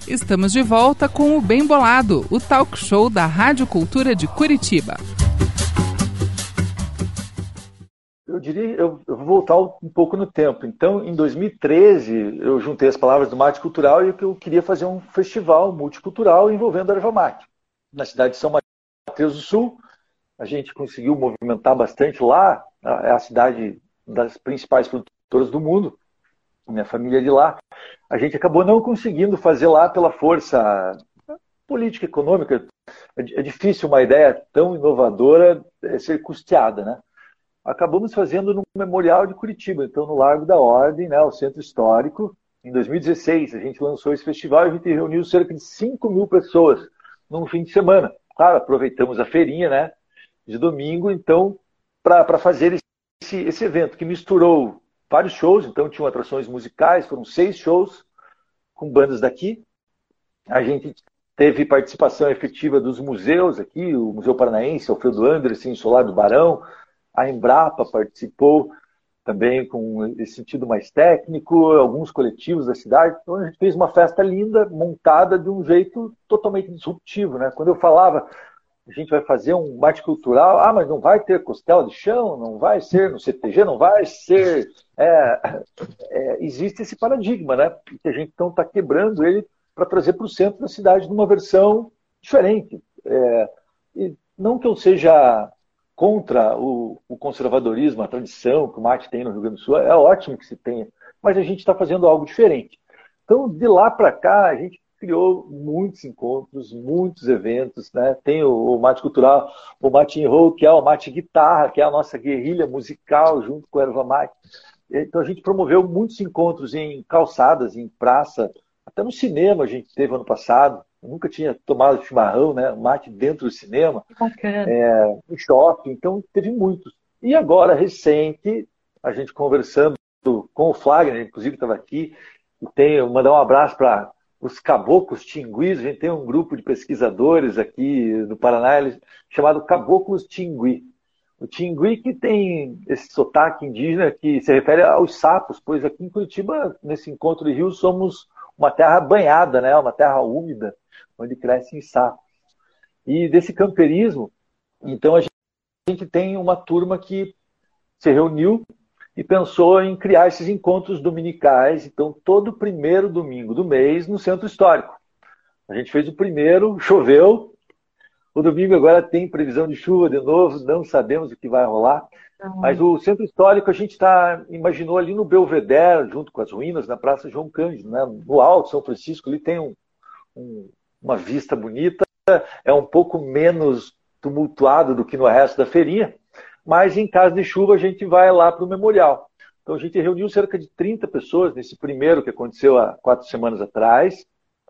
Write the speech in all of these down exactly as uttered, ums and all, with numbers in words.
Estamos de volta com o Bem Bolado, o talk show da Rádio Cultura de Curitiba. Eu diria, eu, eu vou voltar um pouco no tempo. Então, em dois mil e treze, eu juntei as palavras do mate cultural e eu queria fazer um festival multicultural envolvendo a erva mate. Na cidade de São Mateus do Sul, a gente conseguiu movimentar bastante lá, é a cidade das principais produtoras do mundo, minha família é de lá. A gente acabou não conseguindo fazer lá pela força política, econômica. É difícil uma ideia tão inovadora ser custeada, né? Acabamos fazendo no Memorial de Curitiba, então no Largo da Ordem, né, o Centro Histórico. Em dois mil e dezesseis, a gente lançou esse festival e a gente reuniu cerca de cinco mil pessoas num fim de semana. Claro, aproveitamos a feirinha, né, de domingo, então, para fazer esse, esse evento, que misturou vários shows. Então tinham atrações musicais, foram seis shows com bandas daqui. A gente teve participação efetiva dos museus aqui, o Museu Paranaense, Alfredo Anderson, Solar do Barão. A Embrapa participou também com esse sentido mais técnico, alguns coletivos da cidade. Então a gente fez uma festa linda, montada de um jeito totalmente disruptivo, né? Quando eu falava, a gente vai fazer um mate cultural, ah, mas não vai ter costela de chão, não vai ser no C T G, não vai ser... É, é, existe esse paradigma, né? Que a gente então está quebrando ele para trazer para o centro da cidade numa versão diferente. É, e não que eu seja contra o, o conservadorismo, a tradição que o mate tem no Rio Grande do Sul, é ótimo que se tenha, mas a gente está fazendo algo diferente. Então, de lá para cá, a gente criou muitos encontros, muitos eventos, né? Tem o, o mate cultural, o mate em roll, que é o mate guitarra, que é a nossa guerrilha musical junto com a erva mate. Então, a gente promoveu muitos encontros em calçadas, em praça, até no cinema a gente teve ano passado. Eu nunca tinha tomado chimarrão, né? Mate dentro do cinema, é, no shopping, então teve muitos. E agora, recente, a gente conversando com o Flagner, inclusive estava aqui, e tenho, mandar um abraço para os caboclos tinguis. A gente tem um grupo de pesquisadores aqui no Paraná chamado Caboclos Tingui. O Tingui que tem esse sotaque indígena que se refere aos sapos, pois aqui em Curitiba, nesse encontro de rio, somos uma terra banhada, né? Uma terra úmida, onde crescem sapos. E desse camperismo, então a gente tem uma turma que se reuniu e pensou em criar esses encontros dominicais, então todo primeiro domingo do mês no Centro Histórico. A gente fez o primeiro, choveu, o domingo agora tem previsão de chuva de novo, não sabemos o que vai rolar, mas o Centro Histórico a gente tá, imaginou ali no Belvedere, junto com as ruínas, na Praça João Cândido, né? No Alto São Francisco, ali tem um, um, uma vista bonita, é um pouco menos tumultuado do que no resto da feirinha, mas em caso de chuva a gente vai lá para o Memorial. Então a gente reuniu cerca de trinta pessoas nesse primeiro que aconteceu há quatro semanas atrás,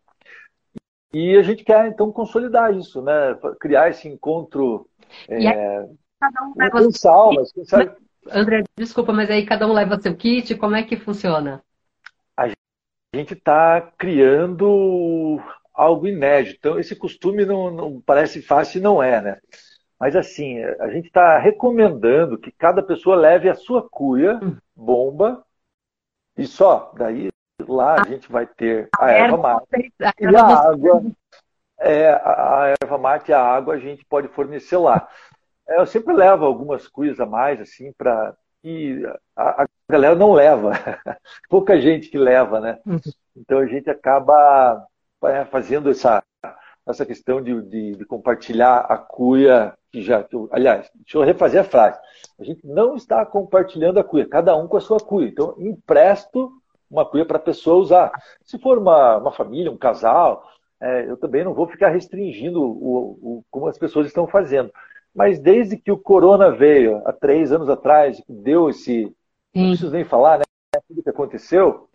e a gente quer então consolidar isso, né? Criar esse encontro e é, cada um leva mensal, mas quem sabe... André, desculpa, mas aí cada um leva seu kit, como é que funciona? A gente está criando algo inédito. Então, esse costume não, não parece fácil e não é, né? Mas assim, a gente está recomendando que cada pessoa leve a sua cuia, bomba, e só. Daí lá a gente vai ter a erva mate e a água. É, a erva mate e a água a gente pode fornecer lá. Eu sempre levo algumas cuias a mais, assim, para... E a, a galera não leva. Pouca gente que leva, né? Então a gente acaba fazendo essa, essa questão de, de, de compartilhar a cuia, que já... Que eu, aliás, deixa eu refazer a frase. A gente não está compartilhando a cuia, cada um com a sua cuia. Então, empresto uma cuia para a pessoa usar. Se for uma, uma família, um casal, é, eu também não vou ficar restringindo o, o, como as pessoas estão fazendo. Mas desde que o corona veio, há três anos atrás, deu esse... Sim. Não preciso nem falar, né? Tudo que aconteceu,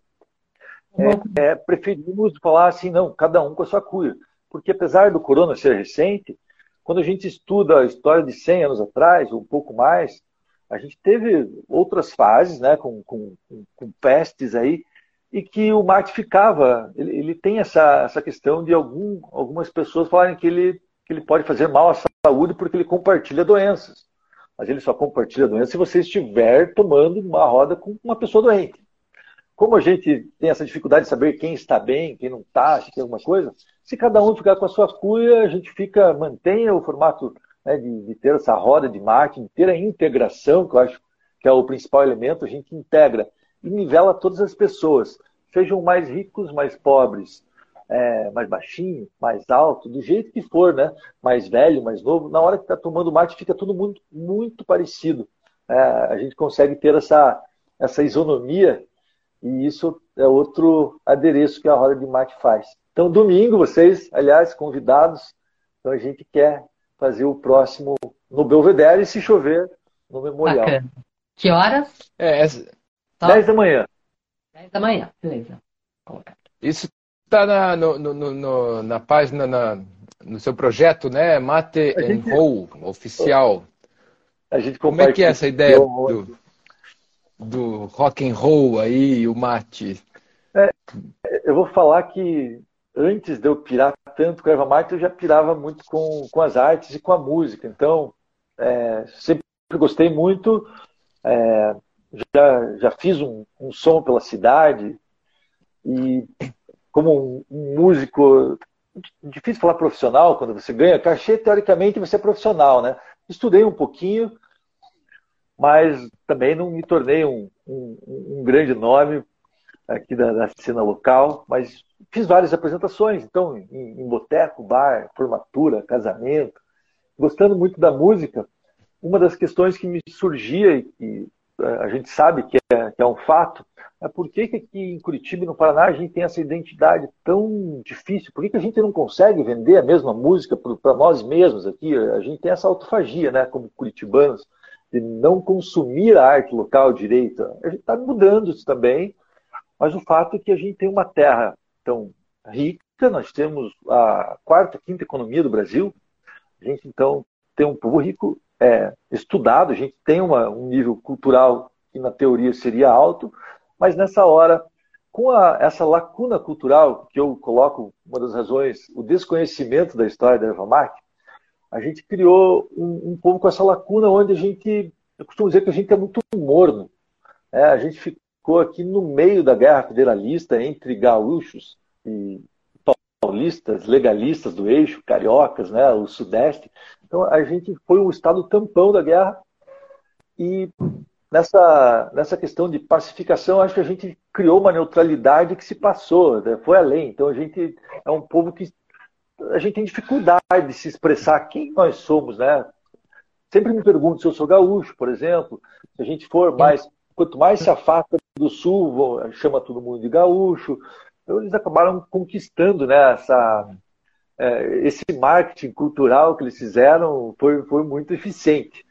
é, é, preferimos falar assim, não, cada um com a sua cuia. Porque apesar do corona ser recente, quando a gente estuda a história de cem anos atrás, ou um pouco mais, a gente teve outras fases, né, com, com, com pestes aí, e que o mate ficava. Ele, ele tem essa, essa questão de algum, algumas pessoas falarem que ele, que ele pode fazer mal à saúde porque ele compartilha doenças. Mas ele só compartilha doença se você estiver tomando uma roda com uma pessoa doente. como a gente tem essa dificuldade de saber quem está bem, quem não está, se tem alguma coisa, se cada um ficar com a sua cuia, a gente fica, mantenha o formato, né, de, de ter essa roda de marketing, ter a integração, que eu acho que é o principal elemento, a gente integra e nivela todas as pessoas, sejam mais ricos, mais pobres, é, mais baixinho, mais alto, do jeito que for, né? Mais velho, mais novo, na hora que está tomando mate fica tudo muito, muito parecido. É, a gente consegue ter essa, essa isonomia e isso é outro adereço que a roda de mate faz. Então, domingo, vocês, aliás, convidados, então a gente quer fazer o próximo no Belvedere e, se chover, no Memorial. Bacana. Que horas? É, essa- Só dez da manhã. dez da manhã, beleza. Colocar. isso está na, no, no- no- no- na página, na- no seu projeto, né? Mate A and gente, Roll, oficial. a gente Como é que é essa ideia compartilhou. do, do rock and roll aí, o mate? Eu vou falar que antes de eu pirar tanto com a erva mate, eu já pirava muito com, com as artes e com a música. Então, é, sempre gostei muito. é, já, já fiz um, um som pela cidade e como um, um músico, difícil falar profissional, quando você ganha cachê, teoricamente você é profissional, né? Estudei um pouquinho, mas também não me tornei um, um, um grande nome aqui da, da cena local, mas fiz várias apresentações, então, em, em boteco, bar, formatura, casamento, gostando muito da música. Uma das questões que me surgia e que a gente sabe que é, que é um fato, é por que que aqui em Curitiba e no Paraná a gente tem essa identidade tão difícil? Por que que a gente não consegue vender a mesma música para nós mesmos aqui? A gente tem essa autofagia, né, como curitibanos, de não consumir a arte local direito. A gente está mudando isso também, mas o fato é que a gente tem uma terra tão rica, nós temos a quarta, quinta economia do Brasil, a gente então tem um povo rico, é, estudado, a gente tem uma, um nível cultural que na teoria seria alto, mas nessa hora, com a, essa lacuna cultural, que eu coloco uma das razões, o desconhecimento da história da erva mate, a gente criou um, um povo com essa lacuna onde a gente, eu costumo dizer que a gente é muito morno, né? A gente ficou aqui no meio da guerra federalista entre gaúchos e paulistas, legalistas do eixo, cariocas, né, o sudeste. Então a gente foi um estado tampão da guerra e nessa, nessa questão de pacificação acho que a gente criou uma neutralidade que se passou, né, foi além. Então a gente é um povo que a gente tem dificuldade de se expressar quem nós somos, né? Sempre me pergunto se eu sou gaúcho, por exemplo, se a gente for mais, quanto mais se afasta do sul, chama todo mundo de gaúcho. Então, eles acabaram conquistando, né, essa, é, esse marketing cultural que eles fizeram foi, foi muito eficiente.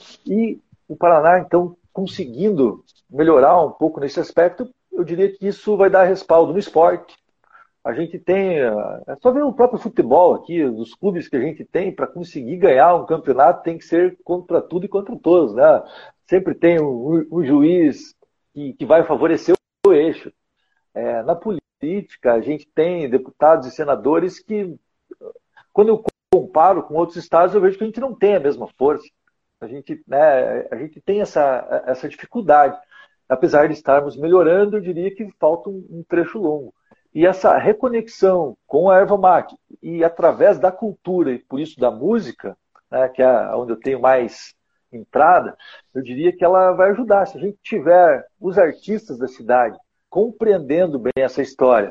E o Paraná, então, conseguindo melhorar um pouco nesse aspecto, eu diria que isso vai dar respaldo no esporte. A gente tem, é só ver o próprio futebol aqui, os clubes que a gente tem, para conseguir ganhar um campeonato tem que ser contra tudo e contra todos, né? Sempre tem um, um juiz que, que vai favorecer o eixo. É, na política, a gente tem deputados e senadores que, quando eu comparo com outros estados, eu vejo que a gente não tem a mesma força. A gente, né, a gente tem essa, essa dificuldade. Apesar de estarmos melhorando, eu diria que falta um, um trecho longo. E essa reconexão com a erva mate, e através da cultura, e por isso da música, né, que é onde eu tenho mais entrada, eu diria que ela vai ajudar. Se a gente tiver os artistas da cidade compreendendo bem essa história,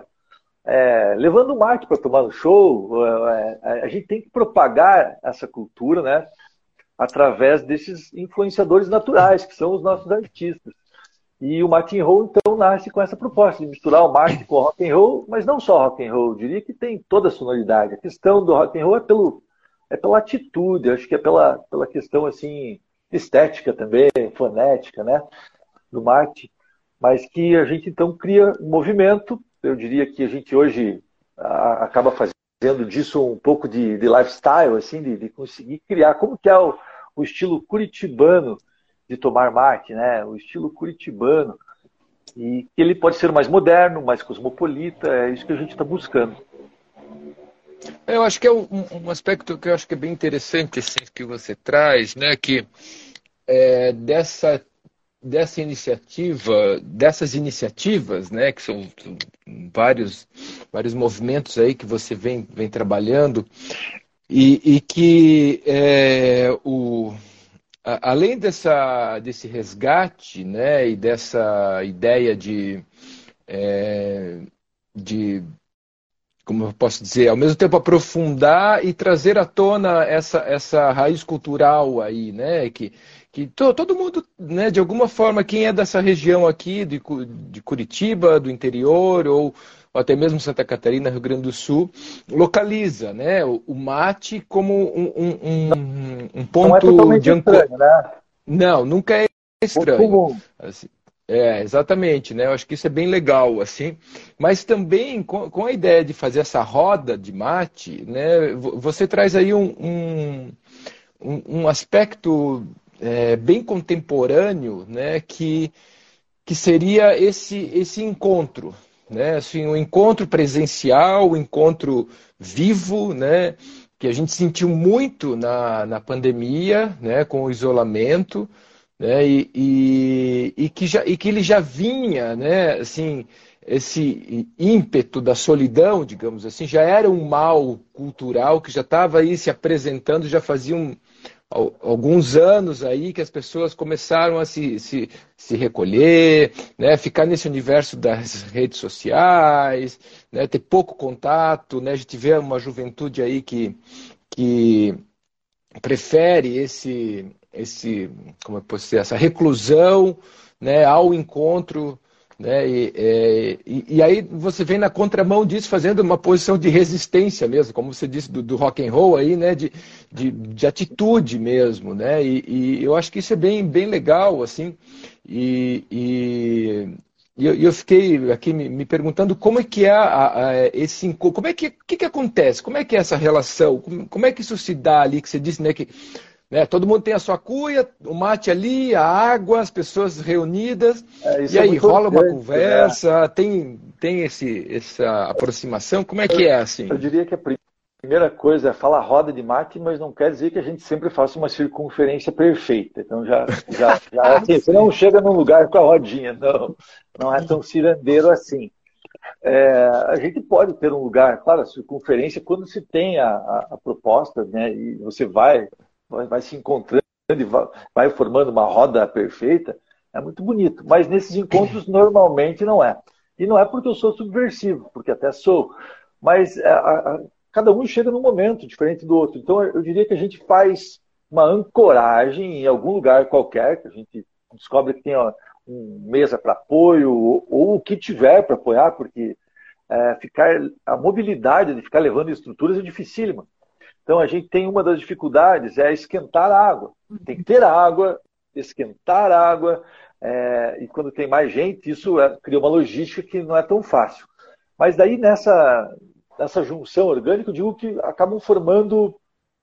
é, levando o mate para tomar no show, é, a gente tem que propagar essa cultura, né, através desses influenciadores naturais, que são os nossos artistas. E o Mate and Roll, então, nasce com essa proposta de misturar o mate com o rock and roll, mas não só rock and roll, eu diria que tem toda a sonoridade. A questão do rock and roll é, pelo, é pela atitude, acho que é pela, pela questão assim, estética também, fonética, né, do mate. Mas que a gente, então, cria um movimento. Eu diria que a gente hoje a, acaba fazendo disso um pouco de, de lifestyle, assim, de, de conseguir criar como que é o, o estilo curitibano de tomar mate, né? O estilo curitibano. E que ele pode ser mais moderno, mais cosmopolita, é isso que a gente está buscando. Eu acho que é um, um aspecto que eu acho que é bem interessante assim, que você traz, né? Que é, dessa dessa iniciativa, dessas iniciativas, né, que são vários, vários movimentos aí que você vem, vem trabalhando, e, e que é, o, a, além dessa, desse resgate, né, e dessa ideia de, é, de como eu posso dizer, ao mesmo tempo aprofundar e trazer à tona essa, essa raiz cultural aí, né? Que, que to, todo mundo, né, de alguma forma, quem é dessa região aqui, de, de Curitiba, do interior, ou, ou até mesmo Santa Catarina, Rio Grande do Sul, localiza, né, o, o mate como um, um, um, um ponto não é totalmente de ancoragem. Estranho, né? Não, nunca é estranho. Assim, é, exatamente, né? Eu acho que isso é bem legal, assim. Mas também com, com a ideia de fazer essa roda de mate, né? Você traz aí um, um, um aspecto é, bem contemporâneo, né? Que, que seria esse, esse encontro, né? Assim, um encontro presencial, um encontro vivo, né? Que a gente sentiu muito na, na pandemia, né? Com o isolamento. Né, e, e, e, que já, e que ele já vinha, né, assim, esse ímpeto da solidão, digamos assim, já era um mal cultural que já estava aí se apresentando, já fazia um, alguns anos aí que as pessoas começaram a se, se, se recolher, né, ficar nesse universo das redes sociais, né, ter pouco contato, né, a gente vê uma juventude aí que, que prefere esse, esse, como eu posso dizer, essa reclusão, né, ao encontro, né, e, e, e aí você vem na contramão disso, fazendo uma posição de resistência mesmo, como você disse do, do rock and roll aí, né, de, de, de atitude mesmo, né, e, e eu acho que isso é bem, bem legal, assim, e, e E eu, eu fiquei aqui me, me perguntando como é que é a, a, esse encontro, como é que, que, que acontece, como é que é essa relação, como, como é que isso se dá ali, que você disse, né, que né, todo mundo tem a sua cuia, o mate ali, a água, as pessoas reunidas, é, e aí é rola uma conversa, conversa, tem, tem esse, essa aproximação, como é que é assim? Eu diria que a primeira coisa é falar roda de mate, mas não quer dizer que a gente sempre faça uma circunferência perfeita. Então já, já, já é assim, você não chega num lugar com a rodinha, não, não é tão cirandeiro assim. É, a gente pode ter um lugar, claro, a circunferência, quando se tem a, a, a proposta, né, e você vai, vai, vai se encontrando e vai, vai formando uma roda perfeita, é muito bonito. Mas nesses encontros normalmente não é. E não é porque eu sou subversivo, porque até sou, mas a, a, cada um chega num momento diferente do outro. Então eu diria que a gente faz uma ancoragem em algum lugar qualquer, que a gente descobre que tem ó, um mesa para apoio, ou, ou o que tiver para apoiar, porque é, ficar, a mobilidade de ficar levando estruturas é dificílima. Então a gente tem uma das dificuldades, é esquentar a água. Tem que ter água, esquentar a água, é, e quando tem mais gente, isso é, cria uma logística que não é tão fácil. Mas daí nessa, nessa junção orgânica, eu digo que acabam formando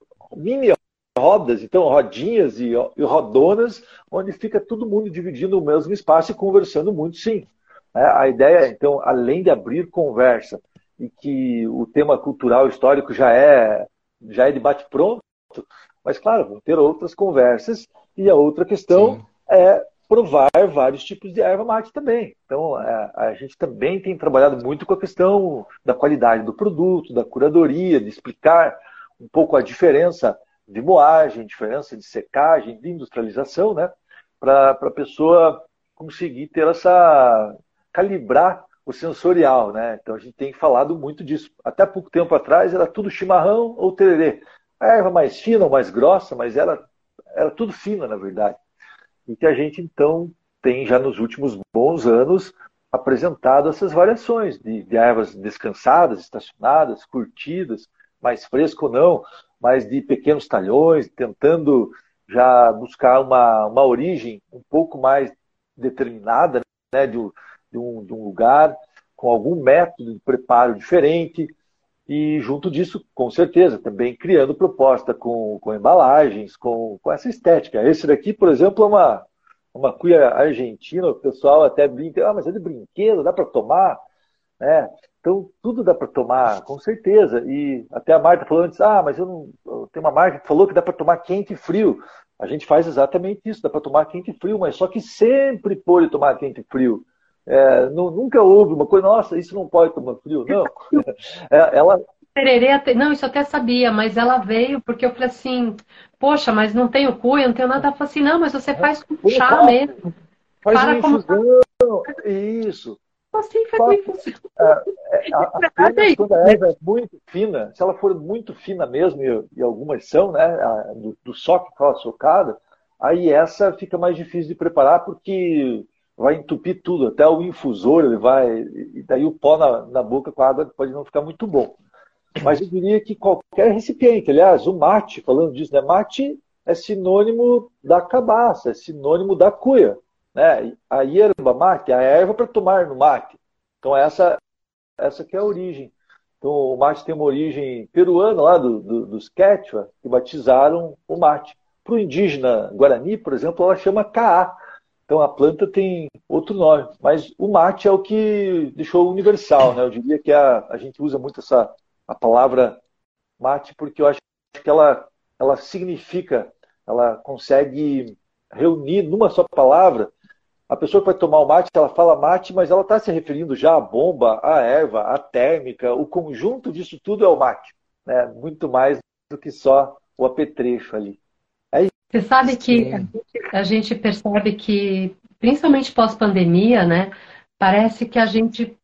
mini rodas, então rodinhas e, e rodonas, onde fica todo mundo dividindo o mesmo espaço e conversando muito, sim. É, a ideia, então, além de abrir conversa e que o tema cultural histórico já é, já é debate pronto, mas, claro, vão ter outras conversas e a outra questão sim. é provar vários tipos de erva mate também. Então, a, a gente também tem trabalhado muito com a questão da qualidade do produto, da curadoria, de explicar um pouco a diferença de moagem, diferença de secagem, de industrialização, né? Para a pessoa conseguir ter essa... calibrar o sensorial, né? Então a gente tem falado muito disso. Até pouco tempo atrás era tudo chimarrão ou tererê. A erva mais fina ou mais grossa, mas ela era tudo fina, na verdade. E que a gente, então, tem já nos últimos bons anos apresentado essas variações de, de ervas descansadas, estacionadas, curtidas, mais fresco ou não, mas de pequenos talhões, tentando já buscar uma, uma origem um pouco mais determinada, né, de, de, um, de um lugar, com algum método de preparo diferente, e junto disso, com certeza, também criando proposta com, com embalagens, com, com essa estética. Esse daqui, por exemplo, é uma, uma cuia argentina, o pessoal até brinca, ah, mas é de brinquedo, dá para tomar? Né? Então, tudo dá para tomar, com certeza. E até a Marta falou antes, ah, mas eu não. Tem uma marca que falou que dá para tomar quente e frio. a gente faz exatamente isso, dá para tomar quente e frio, mas só que sempre pode tomar quente e frio. É, não, nunca houve uma coisa, nossa, isso não pode tomar frio, não. É, ela... Tererê, não, isso eu até sabia, mas ela veio porque eu falei assim, poxa, mas não tenho cuia, não tenho nada. Ela falou assim, não, mas você faz com chá mesmo. Faz Para uma infusão, como... isso. Assim foi com infusão. Apenas quando a erva é muito fina, se ela for muito fina mesmo, e, e algumas são, né, a, do, do soque que ela socada, aí essa fica mais difícil de preparar porque vai entupir tudo, até o infusor ele vai, e daí o pó na, na boca com a água pode não ficar muito bom. Mas eu diria que qualquer recipiente, aliás, o mate, falando disso, né? Mate é sinônimo da cabaça, é sinônimo da cuia, né? A yerba mate, a erva para tomar no mate. Então essa, essa que é a origem. Então o mate tem uma origem peruana lá do, do, dos Quechua, que batizaram o mate. Para o indígena Guarani, por exemplo, ela chama caá. Então a planta tem outro nome, mas o mate é o que deixou universal, né? Eu diria que a, a gente usa muito essa a palavra mate, porque eu acho que ela, ela significa, ela consegue reunir numa só palavra. A pessoa que vai tomar o mate, ela fala mate, mas ela está se referindo já à bomba, à erva, à térmica. O conjunto disso tudo é o mate, né? Muito mais do que só o apetrecho ali. É isso. Você sabe que a gente, a gente percebe que, principalmente pós-pandemia, né, parece que a gente,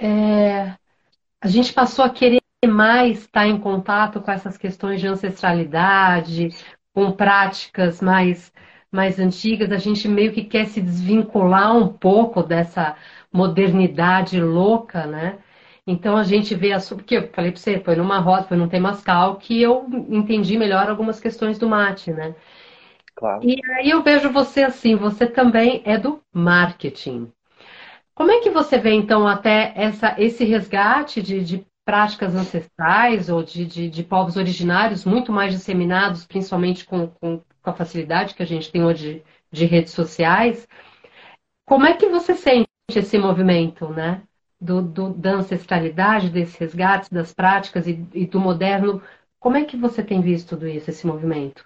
é, a gente passou a querer mais estar em contato com essas questões de ancestralidade, com práticas mais, mais antigas, a gente meio que quer se desvincular um pouco dessa modernidade louca, né? Então a gente vê, a, porque eu falei para você, foi numa roda, foi num Temascal, que eu entendi melhor algumas questões do mate, né? Claro. E aí eu vejo você assim, você também é do marketing. Como é que você vê, então, até essa, esse resgate de, de práticas ancestrais ou de, de, de povos originários muito mais disseminados, principalmente com, com, com a facilidade que a gente tem hoje de, de redes sociais? Como é que você sente esse movimento, né? Do, do, da ancestralidade, desses resgates, das práticas e, e do moderno? Como é que você tem visto tudo isso, esse movimento?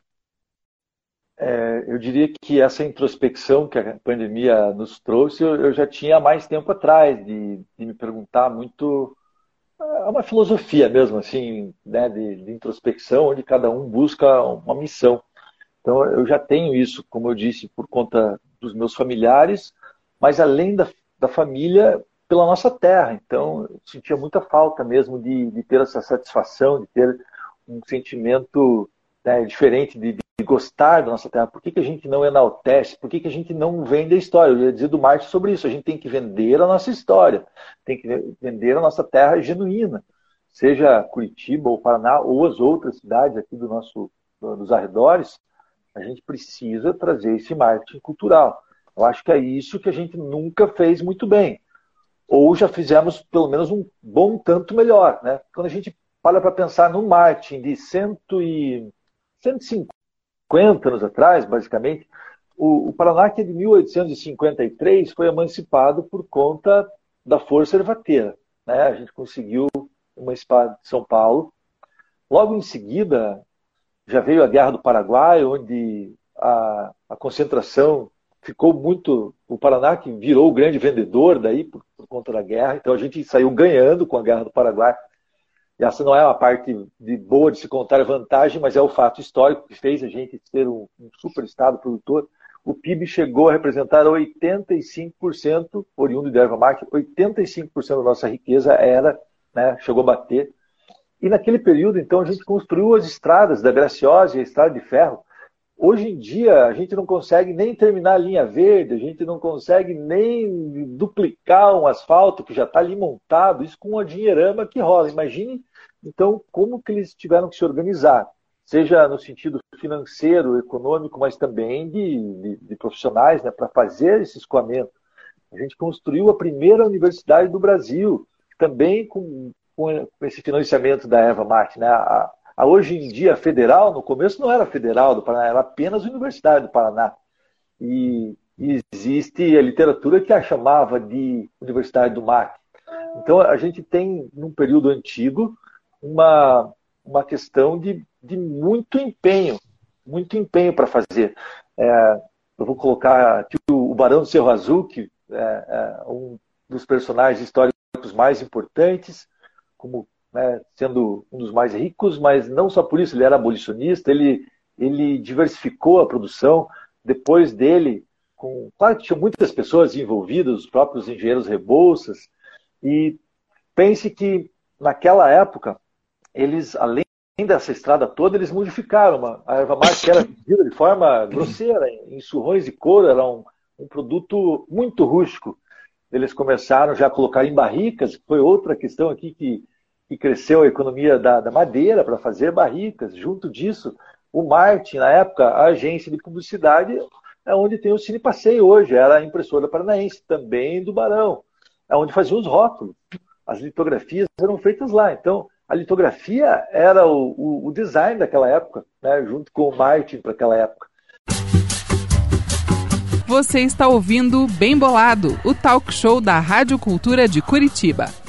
É, eu diria que essa introspecção que a pandemia nos trouxe, eu, eu já tinha há mais tempo atrás, de, de me perguntar muito. É uma filosofia mesmo, assim, né, de, de introspecção, onde cada um busca uma missão. Então, eu já tenho isso, como eu disse, por conta dos meus familiares, mas além da, da família, pela nossa terra. Então, eu sentia muita falta mesmo de, de ter essa satisfação, de ter um sentimento, né, diferente de, de gostar da nossa terra. Por que, que a gente não enaltece? Por que, que a gente não vende a história? Eu ia dizer do Marte sobre isso. A gente tem que vender a nossa história. Tem que vender a nossa terra genuína. Seja Curitiba ou Paraná ou as outras cidades aqui do nosso, dos arredores, a gente precisa trazer esse marketing cultural. Eu acho que é isso que a gente nunca fez muito bem. Ou já fizemos pelo menos um bom tanto melhor, né? Quando a gente para para pensar no marketing de cento e cinquenta anos atrás, basicamente, o, o Paraná, que é de mil oitocentos e cinquenta e três, foi emancipado por conta da força ervateira, né? A gente conseguiu emancipar São Paulo. Logo em seguida, já veio a Guerra do Paraguai, onde a, a concentração ficou muito... O Paraná que virou o grande vendedor daí por, por conta da guerra. Então a gente saiu ganhando com a Guerra do Paraguai. E essa não é uma parte de boa de se contar a vantagem, mas é o fato histórico que fez a gente ser um, um super estado produtor. O P I B chegou a representar oitenta e cinco por cento, oriundo de erva mate, oitenta e cinco por cento da nossa riqueza era, né, chegou a bater. E naquele período, então, a gente construiu as estradas da Graciosa e a Estrada de Ferro. Hoje em dia, a gente não consegue nem terminar a linha verde, a gente não consegue nem duplicar um asfalto que já está ali montado, isso com a dinheirama que rola. Imagine, então, como que eles tiveram que se organizar, seja no sentido financeiro, econômico, mas também de, de, de profissionais, né, para fazer esse escoamento. A gente construiu a primeira universidade do Brasil, também com, com esse financiamento da erva mate, né? A, a, hoje em dia, a federal, no começo não era federal do Paraná, era apenas a Universidade do Paraná. E, e existe a literatura que a chamava de Universidade do Mate. Então, a gente tem, num período antigo, uma, uma questão de, de muito empenho muito empenho para fazer. É, eu vou colocar aqui o Barão do Cerro Azul, que é, é um dos personagens históricos mais importantes, como, né, sendo um dos mais ricos, mas não só por isso, ele era abolicionista, ele, ele diversificou a produção. Depois dele, com, claro que tinha muitas pessoas envolvidas, os próprios engenheiros Rebouças, e pense que naquela época, eles, além dessa estrada toda, eles modificaram uma, a erva mate que era vendida de forma grosseira, em surrões de couro, era um, um produto muito rústico. Eles começaram já a colocar em barricas, foi outra questão aqui que, que cresceu a economia da, da madeira para fazer barricas. Junto disso, o marketing, na época, a agência de publicidade, é onde tem o Cine Passeio hoje, era a impressora paranaense, também do Barão, é onde faziam os rótulos. As litografias eram feitas lá. Então, a litografia era o, o, o design daquela época, né, junto com o marketing para aquela época. Você está ouvindo Bem Bolado, o talk show da Rádio Cultura de Curitiba.